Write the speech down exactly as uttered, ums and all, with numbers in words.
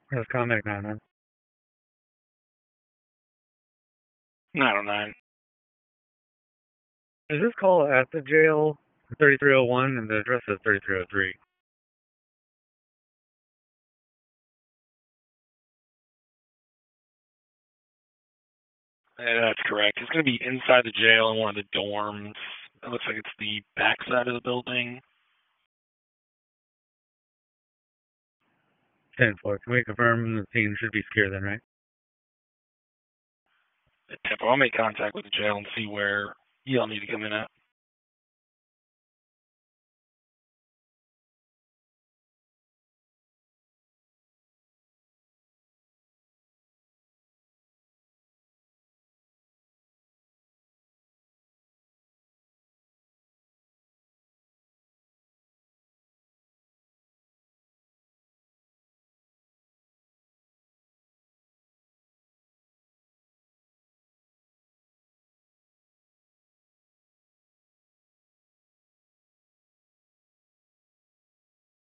That's Comic nine, man. nine oh nine. Is this call at the jail thirty-three oh one and the address is thirty-three oh three? Yeah, that's correct. It's going to be inside the jail in one of the dorms. It looks like it's the back side of the building. ten four. Can we confirm the scene should be secure then, right? Tempo, I'll make contact with the jail and see where y'all need to come in at.